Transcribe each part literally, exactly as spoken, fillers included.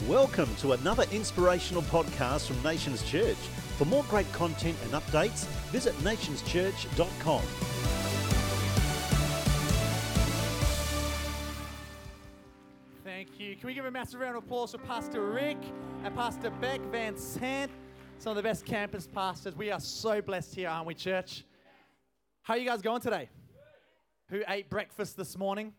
Welcome to another inspirational podcast from Nations Church. For more great content and updates, visit nations church dot com. Thank you. Can we give a massive round of applause for Pastor Rick and Pastor Beck Van Sant, some of the best campus pastors. We are so blessed here, aren't we, church? How are you guys going today? Who ate breakfast this morning?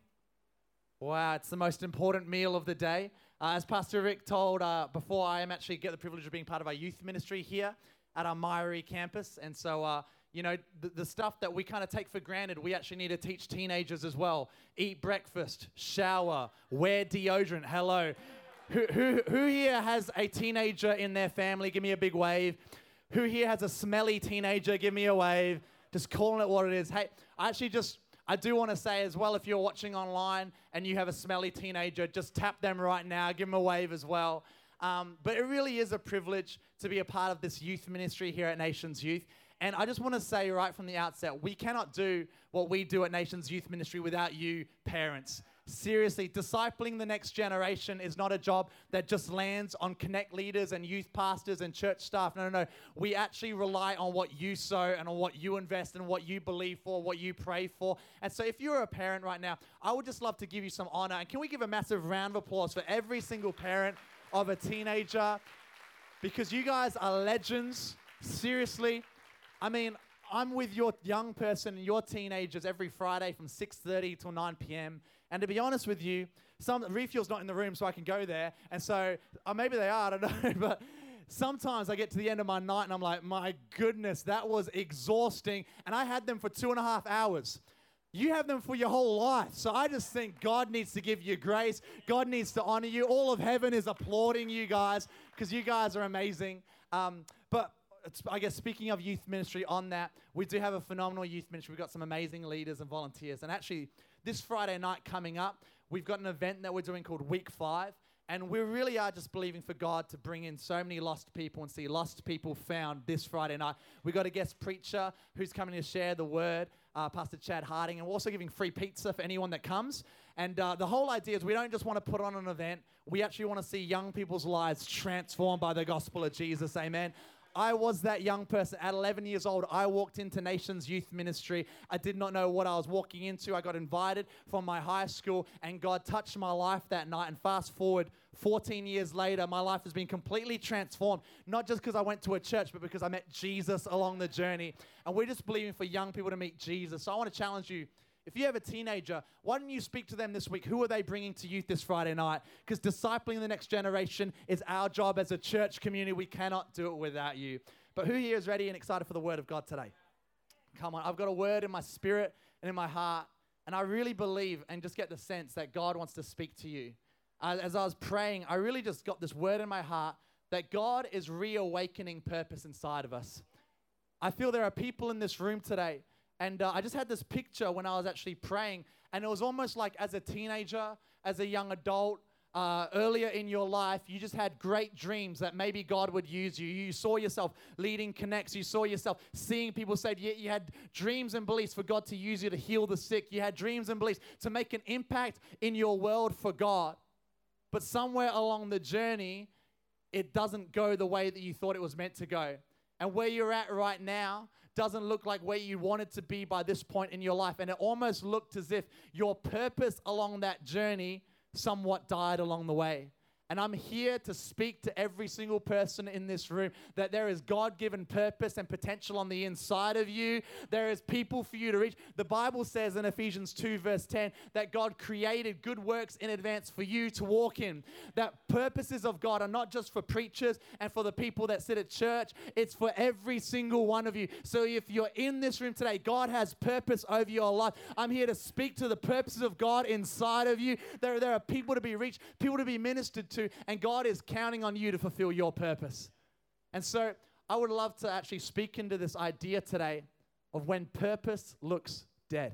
Wow, it's the most important meal of the day. Uh, as Pastor Rick told uh, before, I am actually get the privilege of being part of our youth ministry here at our Myrie campus. And so, uh, you know, the, the stuff that we kind of take for granted, we actually need to teach teenagers as well. Eat breakfast, shower, wear deodorant. Hello. Who, who, who here has a teenager in their family? Give me a big wave. Who here has a smelly teenager? Give me a wave. Just calling it what it is. Hey, I actually just... I do want to say as well, if you're watching online and you have a smelly teenager, just tap them right now, give them a wave as well. Um, but it really is a privilege to be a part of this youth ministry here at Nations Youth. And I just want to say right from the outset, we cannot do what we do at Nations Youth Ministry without you, parents. Seriously, discipling the next generation is not a job that just lands on Connect leaders and youth pastors and church staff. No, no, no. We actually rely on what you sow and on what you invest and what you believe for, what you pray for. And so if you're a parent right now, I would just love to give you some honor. And can we give a massive round of applause for every single parent of a teenager? Because you guys are legends. Seriously. I mean, I'm with your young person and your teenagers every Friday from six thirty till nine p.m. And to be honest with you, some Refuel's not in the room, so I can go there. And so uh, maybe they are, I don't know. But sometimes I get to the end of my night and I'm like, my goodness, that was exhausting. And I had them for two and a half hours. You have them for your whole life. So I just think God needs to give you grace. God needs to honor you. All of heaven is applauding you guys because you guys are amazing. Um, but I guess speaking of youth ministry on that, we do have a phenomenal youth ministry. We've got some amazing leaders and volunteers. And actually, this Friday night coming up, we've got an event that we're doing called Week Five. And we really are just believing for God to bring in so many lost people and see lost people found this Friday night. We've got a guest preacher who's coming to share the word, uh, Pastor Chad Harding. And we're also giving free pizza for anyone that comes. And uh, the whole idea is we don't just want to put on an event. We actually want to see young people's lives transformed by the gospel of Jesus. Amen. I was that young person. At eleven years old, I walked into Nations Youth Ministry. I did not know what I was walking into. I got invited from my high school, and God touched my life that night. And fast forward fourteen years later, my life has been completely transformed, not just because I went to a church, but because I met Jesus along the journey. And we're just believing for young people to meet Jesus. So I want to challenge you. If you have a teenager, why don't you speak to them this week? Who are they bringing to youth this Friday night? Because discipling the next generation is our job as a church community. We cannot do it without you. But who here is ready and excited for the word of God today? Come on, I've got a word in my spirit and in my heart, and I really believe and just get the sense that God wants to speak to you. Uh, as I was praying, I really just got this word in my heart that God is reawakening purpose inside of us. I feel there are people in this room today. And uh, I just had this picture when I was actually praying, and it was almost like as a teenager, as a young adult, uh, earlier in your life, you just had great dreams that maybe God would use you. You saw yourself leading connects. You saw yourself seeing people saved. You, you had dreams and beliefs for God to use you to heal the sick. You had dreams and beliefs to make an impact in your world for God. But somewhere along the journey, it doesn't go the way that you thought it was meant to go. And where you're at right now doesn't look like where you wanted to be by this point in your life. And it almost looked as if your purpose along that journey somewhat died along the way. And I'm here to speak to every single person in this room that there is God-given purpose and potential on the inside of you. There is people for you to reach. The Bible says in Ephesians two verse ten that God created good works in advance for you to walk in. That purposes of God are not just for preachers and for the people that sit at church. It's for every single one of you. So if you're in this room today, God has purpose over your life. I'm here to speak to the purposes of God inside of you. There, there are people to be reached, people to be ministered to. And God is counting on you to fulfill your purpose. And so I would love to actually speak into this idea today of when purpose looks dead.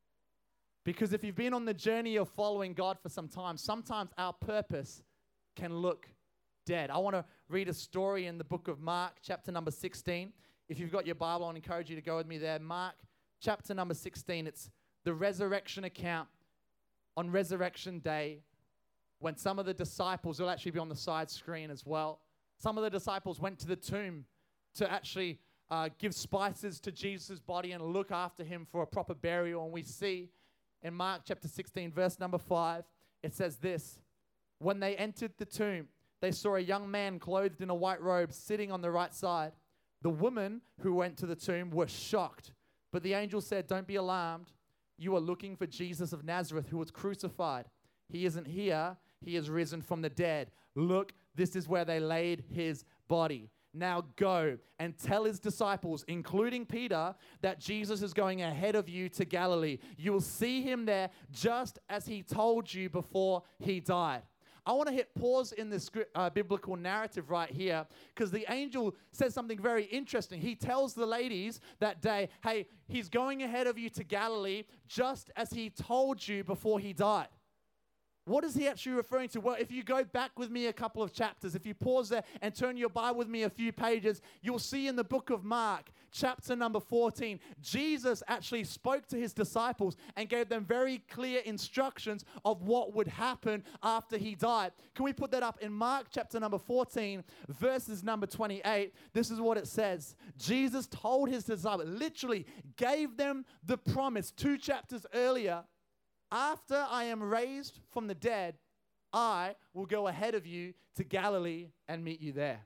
Because if you've been on the journey of following God for some time, sometimes our purpose can look dead. I want to read a story in the book of Mark, chapter number sixteen. If you've got your Bible, I encourage you to go with me there. Mark, chapter number sixteen. It's the resurrection account on Resurrection Day when some of the disciples, will actually be on the side screen as well, some of the disciples went to the tomb to actually uh, give spices to Jesus' body and look after him for a proper burial. And we see in Mark chapter sixteen, verse number five, it says this: when they entered the tomb, they saw a young man clothed in a white robe sitting on the right side. The women who went to the tomb were shocked. But the angel said, "Don't be alarmed. You are looking for Jesus of Nazareth, who was crucified. He isn't here. He is risen from the dead. Look, this is where they laid his body. Now go and tell his disciples, including Peter, that Jesus is going ahead of you to Galilee. You will see him there just as he told you before he died." I want to hit pause in this uh, biblical narrative right here, because the angel says something very interesting. He tells the ladies that day, hey, he's going ahead of you to Galilee just as he told you before he died. What is he actually referring to? Well, if you go back with me a couple of chapters, if you pause there and turn your Bible with me a few pages, you'll see in the book of Mark, chapter number fourteen, Jesus actually spoke to his disciples and gave them very clear instructions of what would happen after he died. Can we put that up in Mark chapter number fourteen, verses number twenty-eight? This is what it says. Jesus told his disciples, literally gave them the promise two chapters earlier: after I am raised from the dead, I will go ahead of you to Galilee and meet you there.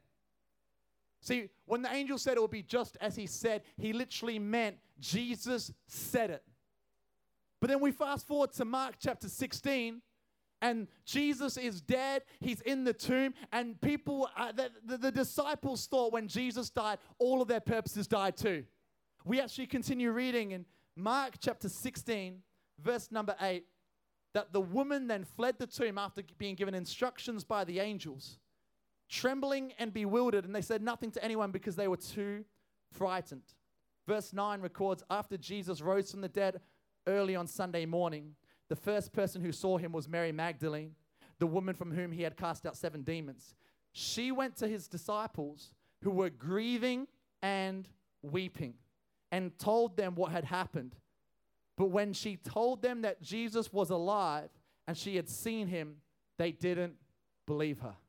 See, when the angel said it will be just as he said, he literally meant Jesus said it. But then we fast forward to Mark chapter sixteen, and Jesus is dead. He's in the tomb, and people, uh, the, the, the disciples thought when Jesus died, all of their purposes died too. We actually continue reading in Mark chapter sixteen, verse number eight, that the woman then fled the tomb after being given instructions by the angels, trembling and bewildered, and they said nothing to anyone because they were too frightened. Verse nine records, after Jesus rose from the dead early on Sunday morning, the first person who saw him was Mary Magdalene, the woman from whom he had cast out seven demons. She went to his disciples who were grieving and weeping and told them what had happened. But when she told them that Jesus was alive and she had seen him, they didn't believe her.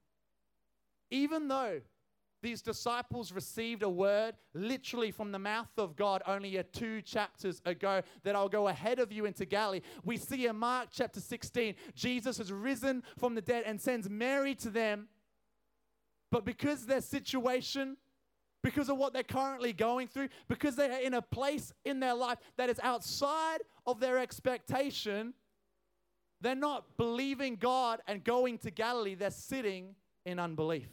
Even though these disciples received a word literally from the mouth of God only a two chapters ago, that I'll go ahead of you into Galilee, we see in Mark chapter sixteen, Jesus has risen from the dead and sends Mary to them. But because their situation, because of what they're currently going through, because they are in a place in their life that is outside of their expectation, they're not believing God and going to Galilee. They're sitting in unbelief.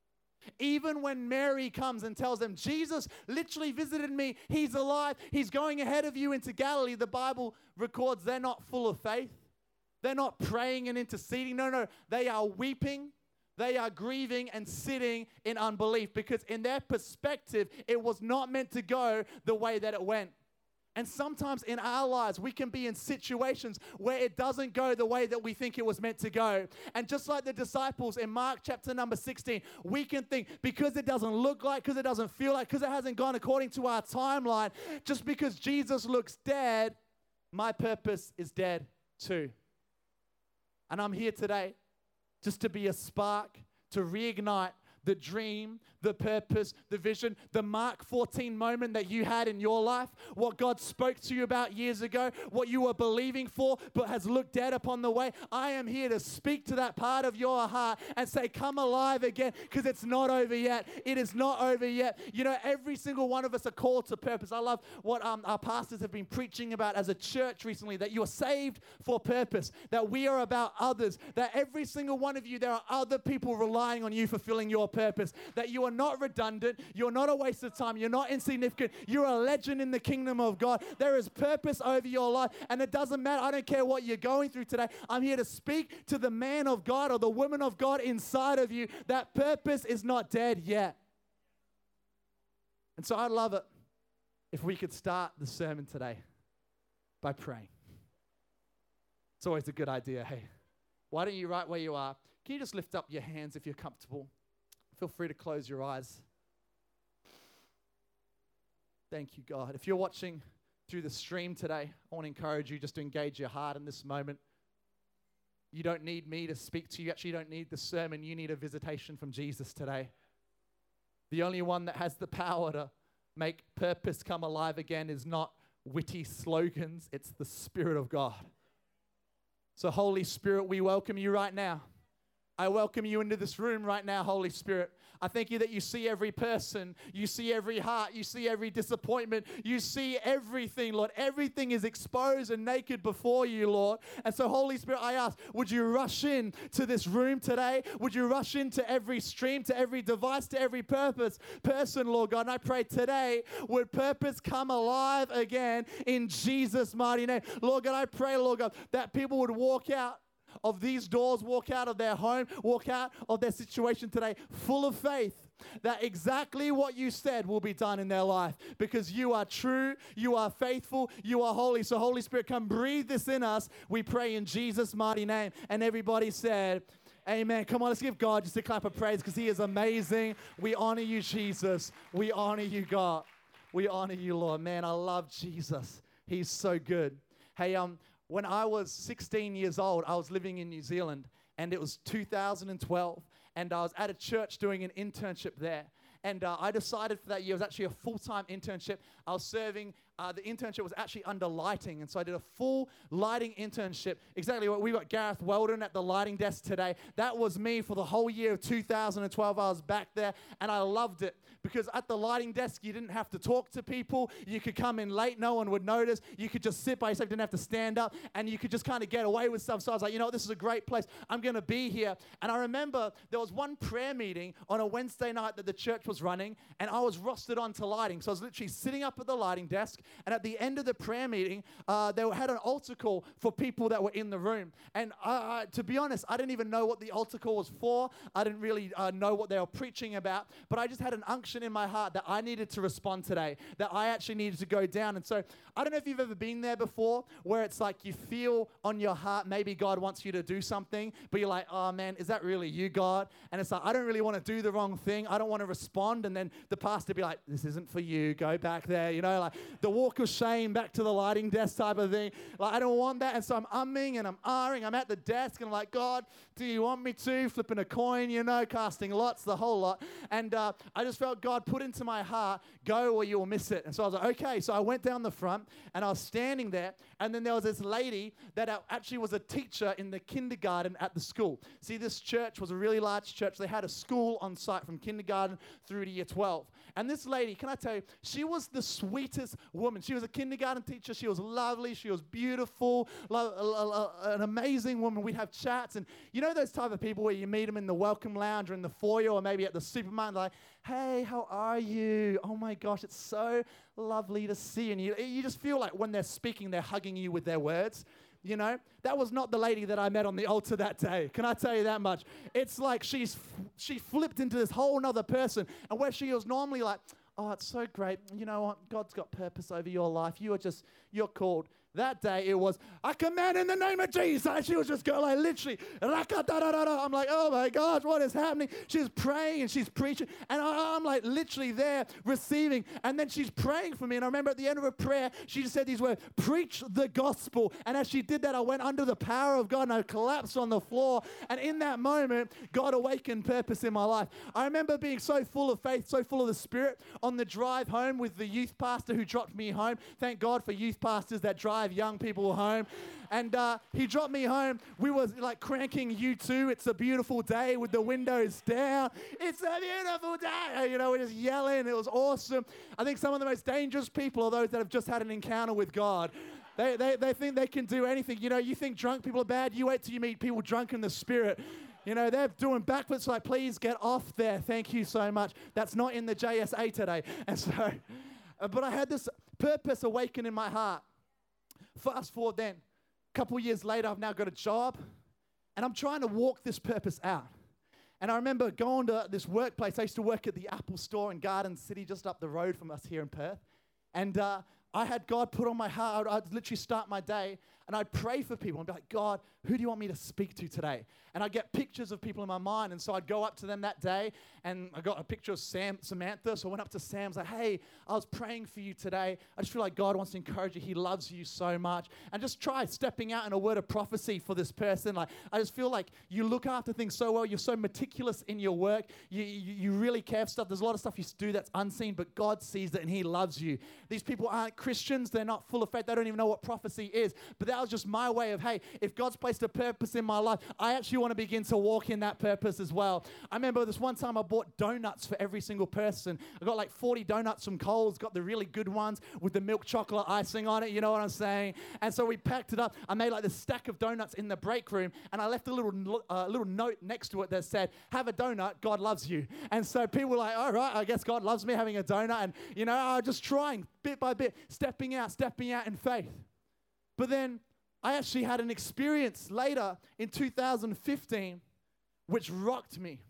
Even when Mary comes and tells them, Jesus literally visited me, he's alive, he's going ahead of you into Galilee, the Bible records they're not full of faith. They're not praying and interceding. No, no, they are weeping. They are grieving and sitting in unbelief, because in their perspective, it was not meant to go the way that it went. And sometimes in our lives, we can be in situations where it doesn't go the way that we think it was meant to go. And just like the disciples in Mark chapter number sixteen, we can think, because it doesn't look like, because it doesn't feel like, because it hasn't gone according to our timeline, just because Jesus looks dead, my purpose is dead too. And I'm here today just to be a spark, to reignite the dream, the purpose, the vision, the Mark fourteen moment that you had in your life, what God spoke to you about years ago, what you were believing for but has looked dead upon the way. I am here to speak to that part of your heart and say, come alive again, because it's not over yet. It is not over yet. You know, every single one of us are called to purpose. I love what um, our pastors have been preaching about as a church recently, that you are saved for purpose, that we are about others, that every single one of you, there are other people relying on you fulfilling your purpose, that you are not redundant, you're not a waste of time, you're not insignificant, you're a legend in the kingdom of God. There is purpose over your life, and it doesn't matter. I don't care what you're going through today. I'm here to speak to the man of God or the woman of God inside of you. That purpose is not dead yet. And so I'd love it if we could start the sermon today by praying. It's always a good idea, hey. Why don't you, right where you are, can you just lift up your hands if you're comfortable? Feel free to close your eyes. Thank you, God. If you're watching through the stream today, I want to encourage you just to engage your heart in this moment. you don't need me to speak to you. You actually don't need the sermon. You need a visitation from Jesus today. The only one that has the power to make purpose come alive again is not witty slogans. It's the Spirit of God. So Holy Spirit, we welcome you right now. I welcome you into this room right now, Holy Spirit. I thank you that you see every person, you see every heart, you see every disappointment, you see everything, Lord. Everything is exposed and naked before you, Lord. And so, Holy Spirit, I ask, would you rush in to this room today? Would you rush into every stream, to every device, to every purpose, person, Lord God? And I pray today, would purpose come alive again in Jesus' mighty name. Lord God, I pray, Lord God, that people would walk out of these doors, walk out of their home, walk out of their situation today full of faith that exactly what you said will be done in their life, because you are true, you are faithful, you are holy. So Holy Spirit, come breathe this in us. We pray in Jesus' mighty name. And everybody said, amen. Come on, let's give God just a clap of praise, because he is amazing. We honor you, Jesus. We honor you, God. We honor you, Lord. Man, I love Jesus. He's so good. Hey, um, when I was sixteen years old, I was living in New Zealand, and it was two thousand twelve, and I was at a church doing an internship there. And uh, I decided for that year, it was actually a full-time internship. I was serving, uh, the internship was actually under lighting. And so I did a full lighting internship. Exactly what we got Gareth Weldon at the lighting desk today. That was me for the whole year of two thousand twelve. I was back there, and I loved it. Because at the lighting desk, you didn't have to talk to people. You could come in late, no one would notice. You could just sit by yourself, didn't have to stand up, and you could just kind of get away with stuff. So I was like, you know what, this is a great place. I'm going to be here. And I remember there was one prayer meeting on a Wednesday night that the church was running, and I was rostered onto lighting. So I was literally sitting up at the lighting desk, and at the end of the prayer meeting, uh, they had an altar call for people that were in the room. And I, I, to be honest, I didn't even know what the altar call was for. I didn't really uh, know what they were preaching about, but I just had an unction in my heart that I needed to respond today, that I actually needed to go down. And so I don't know if you've ever been there before, where it's like you feel on your heart maybe God wants you to do something, but you're like, oh man, is that really you, God? And it's like, I don't really want to do the wrong thing. I don't want to respond. And then the pastor be like, this isn't for you. Go back there. You know, like the walk of shame back to the lighting desk type of thing. Like, I don't want that. And so I'm umming and I'm ahhing. I'm at the desk and I'm like, God, do you want me to? Flipping a coin, you know, casting lots, the whole lot. And uh, I just felt God put into my heart, go or you'll miss it. And so I was like, okay. So I went down the front and I was standing there, and then there was this lady that actually was a teacher in the kindergarten at the school. See, this church was a really large church. They had a school on site from kindergarten through to year twelve. And this lady, can I tell you, she was the sweetest woman. She was a kindergarten teacher. She was lovely. She was beautiful, lo- an amazing woman. We'd have chats. And you know those type of people where you meet them in the welcome lounge or in the foyer or maybe at the supermarket, like, hey, how are you? Oh my gosh, it's so lovely to see you. And you, you just feel like when they're speaking, they're hugging you with their words. You know, that was not the lady that I met on the altar that day. Can I tell you that much? It's like she's she flipped into this whole nother person. And where she was normally like, oh, it's so great. You know what? God's got purpose over your life. You are just, you're called. That day it was, I command in the name of Jesus. And she was just going like literally, I'm like, oh my gosh, what is happening? She's praying and she's preaching. And I, I'm like literally there receiving. And then she's praying for me. And I remember at the end of her prayer, she just said these words, preach the gospel. And as she did that, I went under the power of God and I collapsed on the floor. And in that moment, God awakened purpose in my life. I remember being so full of faith, so full of the Spirit on the drive home with the youth pastor who dropped me home. Thank God for youth pastors that drive young people home. And uh, he dropped me home. We were like cranking U two. It's a beautiful day with the windows down. It's a beautiful day. You know, we're just yelling. It was awesome. I think some of the most dangerous people are those that have just had an encounter with God. They, they, they think they can do anything. You know, you think drunk people are bad. You wait till you meet people drunk in the Spirit. You know, they're doing backflips like, please get off there. Thank you so much. That's not in the J S A today. And so, uh, but I had this purpose awaken in my heart. Fast forward then, a couple years later, I've now got a job, and I'm trying to walk this purpose out. And I remember going to this workplace. I used to work at the Apple store in Garden City, just up the road from us here in Perth. And uh, I had God put on my heart. I'd literally start my day, And I'd pray for people and be like, God, who do you want me to speak to today? And I'd get pictures of people in my mind. And so I'd go up to them that day, and I got a picture of Sam, Samantha. So I went up to Sam, I was like, hey, I was praying for you today. I just feel like God wants to encourage you. He loves you so much. And just try stepping out in a word of prophecy for this person. Like, I just feel like you look after things so well. You're so meticulous in your work. You, you, you really care for stuff. There's a lot of stuff you do that's unseen, but God sees it and He loves you. These people aren't Christians. They're not full of faith. They don't even know what prophecy is. But that was just my way of, hey, if God's placed a purpose in my life, I actually want to begin to walk in that purpose as well. I remember this one time I bought donuts for every single person. I got like forty donuts from Coles, got the really good ones with the milk chocolate icing on it, you know what I'm saying? And so we packed it up. I made like this stack of donuts in the break room, and I left a little uh, little note next to it that said, have a donut, God loves you. And so people were like, all right, I guess God loves me having a donut. And, you know, I was just trying bit by bit, stepping out, stepping out in faith. But then I actually had an experience later in two thousand fifteen which rocked me.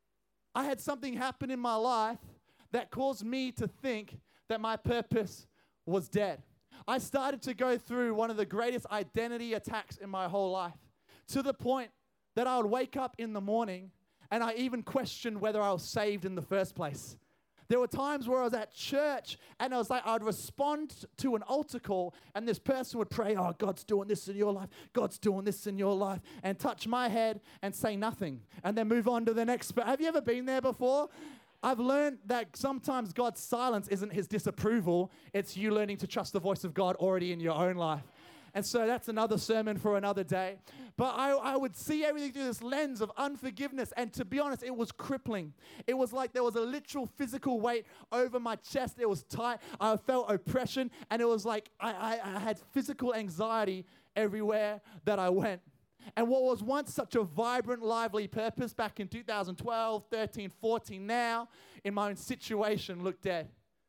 I had something happen in my life that caused me to think that my purpose was dead. I started to go through one of the greatest identity attacks in my whole life, to the point that I would wake up in the morning and I even questioned whether I was saved in the first place. There were times where I was at church and I was like, I'd respond to an altar call and this person would pray, oh, God's doing this in your life, God's doing this in your life, and touch my head and say nothing and then move on to the next. Have you ever been there before? I've learned that sometimes God's silence isn't His disapproval, it's you learning to trust the voice of God already in your own life. And so that's another sermon for another day. But I, I would see everything through this lens of unforgiveness. And to be honest, it was crippling. It was like there was a literal physical weight over my chest. It was tight. I felt oppression. And it was like I, I, I had physical anxiety everywhere that I went. And what was once such a vibrant, lively purpose back in two thousand twelve, thirteen, fourteen, now in my own situation looked dead.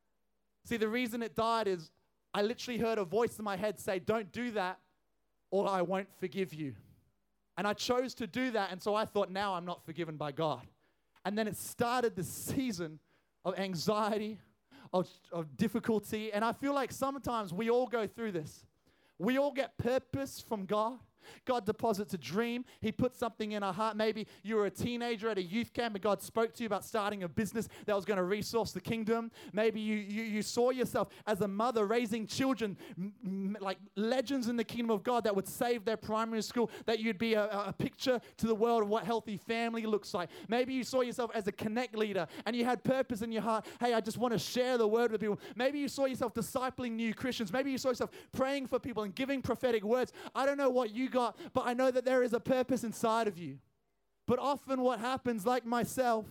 See, the reason it died is I literally heard a voice in my head say, don't do that or I won't forgive you. And I chose to do that, and so I thought, now I'm not forgiven by God. And then it started this season of anxiety, of, of difficulty, and I feel like sometimes we all go through this. We all get purpose from God. God deposits a dream. He puts something in our heart. Maybe you were a teenager at a youth camp and God spoke to you about starting a business that was going to resource the kingdom. Maybe you, you, you saw yourself as a mother raising children, m- m- like legends in the kingdom of God that would save their primary school, that you'd be a, a picture to the world of what healthy family looks like. Maybe you saw yourself as a connect leader and you had purpose in your heart. Hey, I just want to share the word with people. Maybe you saw yourself discipling new Christians. Maybe you saw yourself praying for people and giving prophetic words. I don't know what you got, but I know that there is a purpose inside of you. But often what happens, like myself,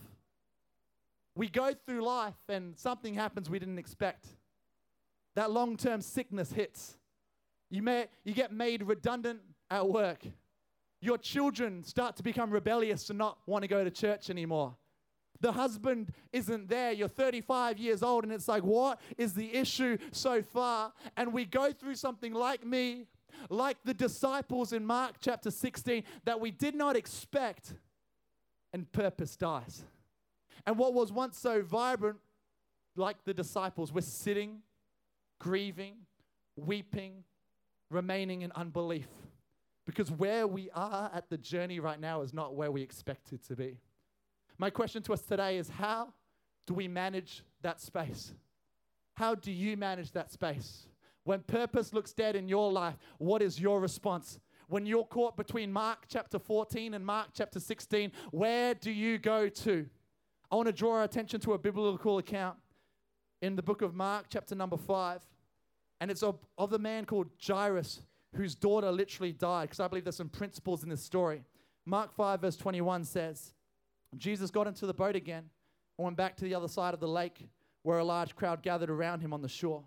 we go through life and something happens we didn't expect. That long-term sickness hits. You may you get made redundant at work. Your children start to become rebellious and not want to go to church anymore. The husband isn't there. You're thirty-five years old and it's like, what is the issue so far? And we go through something like me, like the disciples in Mark chapter sixteen, that we did not expect, and purpose dies. And what was once so vibrant, like the disciples, we're sitting, grieving, weeping, remaining in unbelief. Because where we are at the journey right now is not where we expect it to be. My question to us today is, how do we manage that space? How do you manage that space? When purpose looks dead in your life, what is your response? When you're caught between Mark chapter fourteen and Mark chapter sixteen, where do you go to? I want to draw our attention to a biblical account in the book of Mark chapter number five. And it's of, of a man called Jairus, whose daughter literally died, because I believe there's some principles in this story. Mark five verse twenty-one says, Jesus got into the boat again and went back to the other side of the lake, where a large crowd gathered around him on the shore.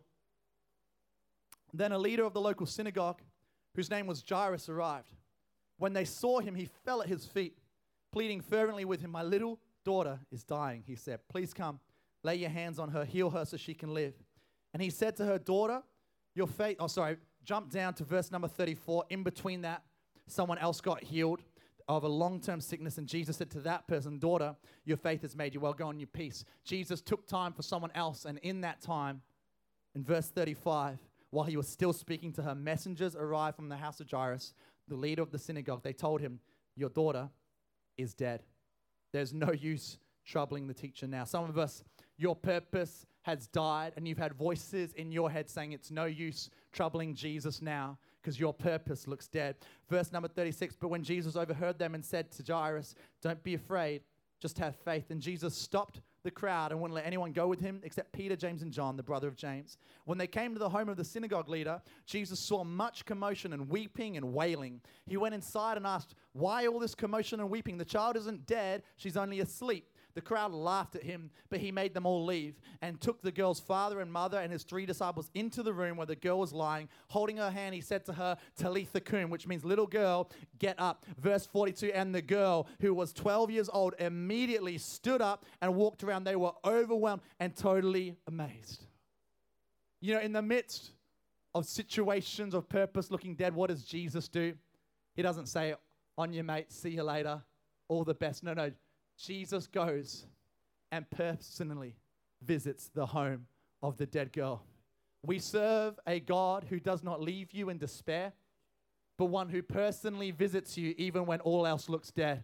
Then a leader of the local synagogue, whose name was Jairus, arrived. When they saw him, he fell at his feet, pleading fervently with him. My little daughter is dying, he said. Please come, lay your hands on her, heal her so she can live. And he said to her, daughter, your faith, oh sorry, jump down to verse number thirty-four. In between that, someone else got healed of a long-term sickness, and Jesus said to that person, daughter, your faith has made you well, go in your peace. Jesus took time for someone else, and in that time, in verse thirty-five, While he was still speaking to her, messengers arrived from the house of Jairus, the leader of the synagogue. They told him, your daughter is dead. There's no use troubling the teacher now. Some of us, your purpose has died, and you've had voices in your head saying it's no use troubling Jesus now because your purpose looks dead. Verse number thirty-six, but when Jesus overheard them and said to Jairus, don't be afraid, just have faith. And Jesus stopped the crowd and wouldn't let anyone go with him except Peter, James, and John, the brother of James. When they came to the home of the synagogue leader, Jesus saw much commotion and weeping and wailing. He went inside and asked, why all this commotion and weeping? The child isn't dead, she's only asleep. The crowd laughed at him, but he made them all leave and took the girl's father and mother and his three disciples into the room where the girl was lying. Holding her hand, he said to her, Talitha cum, which means little girl, get up. Verse forty-two, and the girl, who was twelve years old, immediately stood up and walked around. They were overwhelmed and totally amazed. You know, in the midst of situations of purpose looking dead, what does Jesus do? He doesn't say, on your mate, see you later, all the best. No, no. Jesus goes and personally visits the home of the dead girl. We serve a God who does not leave you in despair, but one who personally visits you even when all else looks dead.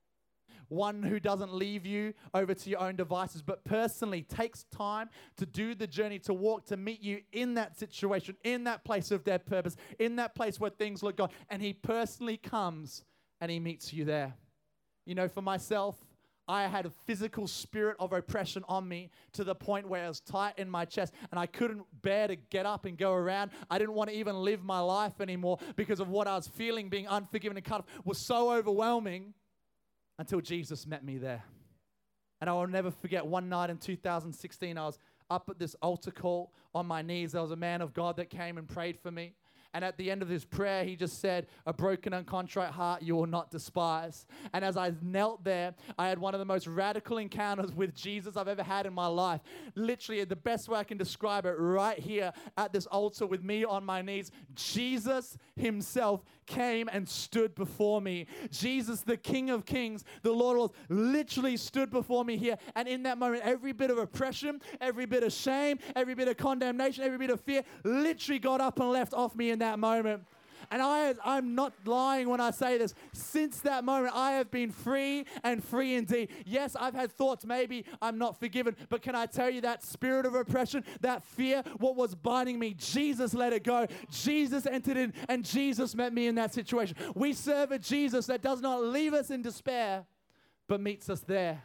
One who doesn't leave you over to your own devices, but personally takes time to do the journey, to walk, to meet you in that situation, in that place of dead purpose, in that place where things look gone. And he personally comes and he meets you there. You know, for myself, I had a physical spirit of oppression on me to the point where I was tight in my chest and I couldn't bear to get up and go around. I didn't want to even live my life anymore because of what I was feeling. Being unforgiven and cut off was so overwhelming until Jesus met me there. And I will never forget one night in two thousand sixteen, I was up at this altar call on my knees. There was a man of God that came and prayed for me. And at the end of his prayer, he just said, a broken and contrite heart you will not despise. And as I knelt there, I had one of the most radical encounters with Jesus I've ever had in my life. Literally, the best way I can describe it, right here at this altar with me on my knees, Jesus himself came and stood before me. Jesus, the King of Kings, the Lord of Lords, literally stood before me here. And in that moment, every bit of oppression, every bit of shame, every bit of condemnation, every bit of fear, literally got up and left off me in that moment. And I, I'm not lying when I say this. Since that moment, I have been free and free indeed. Yes, I've had thoughts, maybe I'm not forgiven. But can I tell you that spirit of oppression, that fear, what was binding me, Jesus let it go. Jesus entered in and Jesus met me in that situation. We serve a Jesus that does not leave us in despair, but meets us there.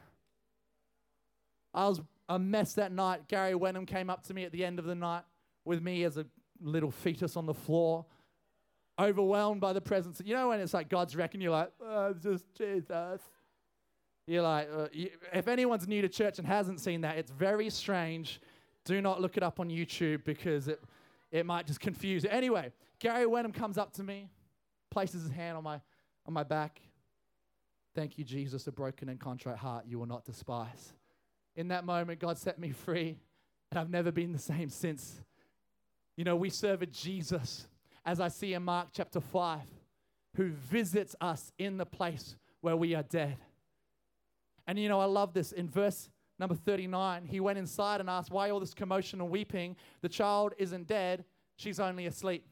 I was a mess that night. Gary Wenham came up to me at the end of the night with me as a little fetus on the floor, overwhelmed by the presence. You know when it's like God's wrecking, you're like, oh, just Jesus. You're like, uh, you, if anyone's new to church and hasn't seen that, it's very strange. Do not look it up on YouTube because it, it might just confuse you. Anyway, Gary Wenham comes up to me, places his hand on my, on my back. Thank you, Jesus, a broken and contrite heart you will not despise. In that moment, God set me free, and I've never been the same since. You know, we serve a Jesus, as I see in Mark chapter five, who visits us in the place where we are dead. And you know, I love this. In verse number thirty-nine, he went inside and asked, why all this commotion and weeping? The child isn't dead, she's only asleep.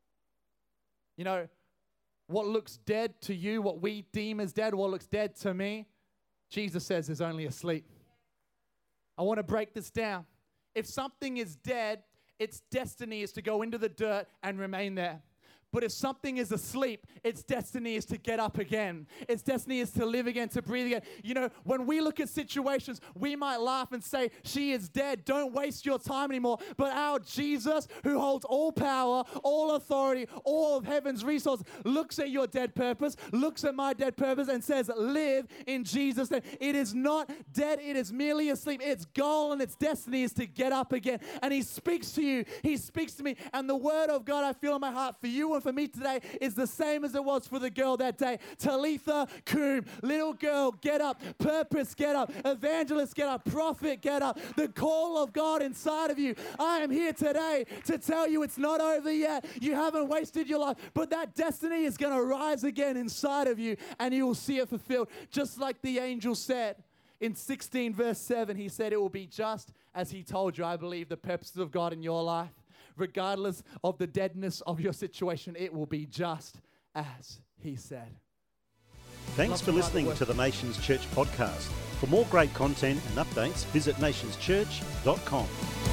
You know, what looks dead to you, what we deem as dead, what looks dead to me, Jesus says is only asleep. I want to break this down. If something is dead, its destiny is to go into the dirt and remain there. But if something is asleep, its destiny is to get up again. Its destiny is to live again, to breathe again. You know, when we look at situations, we might laugh and say, she is dead. Don't waste your time anymore. But our Jesus, who holds all power, all authority, all of heaven's resources, looks at your dead purpose, looks at my dead purpose and says, live in Jesus' name. It is not dead. It is merely asleep. Its goal and its destiny is to get up again. And he speaks to you. He speaks to me. And the word of God I feel in my heart for you and for me today is the same as it was for the girl that day. Talitha cum, little girl, get up. Purpose, get up. Evangelist, get up. Prophet, get up. The call of God inside of you. I am here today to tell you it's not over yet. You haven't wasted your life, but that destiny is going to rise again inside of you, and you will see it fulfilled. Just like the angel said in sixteen verse seven, he said it will be just as he told you. I believe the purposes of God in your life regardless of the deadness of your situation, it will be just as he said. Thanks Love for to write the listening word. to the Nations Church podcast. For more great content and updates, visit nations church dot com.